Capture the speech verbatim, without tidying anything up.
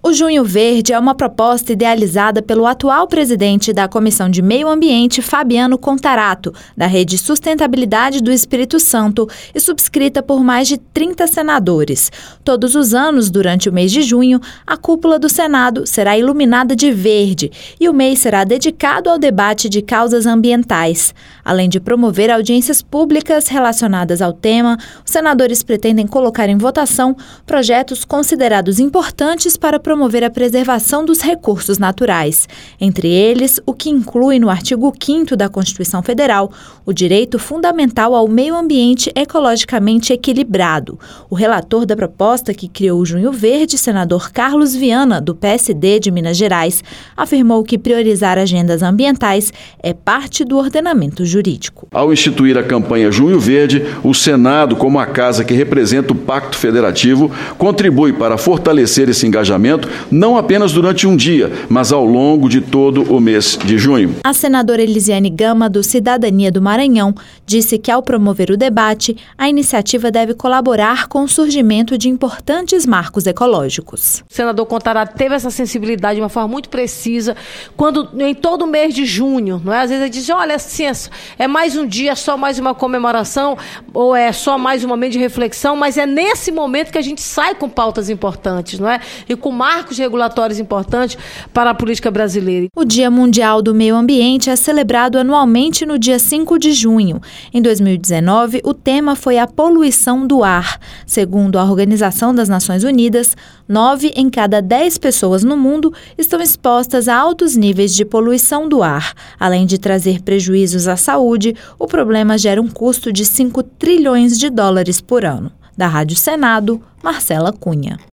O Junho Verde é uma proposta idealizada pelo atual presidente da Comissão de Meio Ambiente, Fabiano Contarato, da Rede Sustentabilidade do Espírito Santo, e subscrita por mais de trinta senadores. Todos os anos, durante o mês de junho, a cúpula do Senado será iluminada de verde e o mês será dedicado ao debate de causas ambientais. Além de promover audiências públicas relacionadas ao tema, os senadores pretendem colocar em votação projetos considerados importantes para promover a preservação dos recursos naturais. Entre eles, o que inclui no artigo quinto da Constituição Federal o direito fundamental ao meio ambiente ecologicamente equilibrado. O relator da proposta que criou o Junho Verde, senador Carlos Viana, do P S D de Minas Gerais, afirmou que priorizar agendas ambientais é parte do ordenamento jurídico. Ao instituir a campanha Junho Verde, o Senado, como a casa que representa o Pacto Federativo, contribui para fortalecer esse engajamento não apenas durante um dia, mas ao longo de todo o mês de junho. A senadora Elisiane Gama, do Cidadania do Maranhão, disse que ao promover o debate, a iniciativa deve colaborar com o surgimento de importantes marcos ecológicos. O senador Contarato teve essa sensibilidade de uma forma muito precisa, quando em todo o mês de junho, não é? Às vezes ele diz, olha, assim, é mais um dia, só mais uma comemoração, ou é só mais um momento de reflexão, mas é nesse momento que a gente sai com pautas importantes, não é? E com marcos regulatórios importantes para a política brasileira. O Dia Mundial do Meio Ambiente é celebrado anualmente no dia cinco de junho. Em dois mil e dezenove, o tema foi a poluição do ar. Segundo a Organização das Nações Unidas, nove em cada dez pessoas no mundo estão expostas a altos níveis de poluição do ar. Além de trazer prejuízos à saúde, o problema gera um custo de cinco trilhões de dólares por ano. Da Rádio Senado, Marcela Cunha.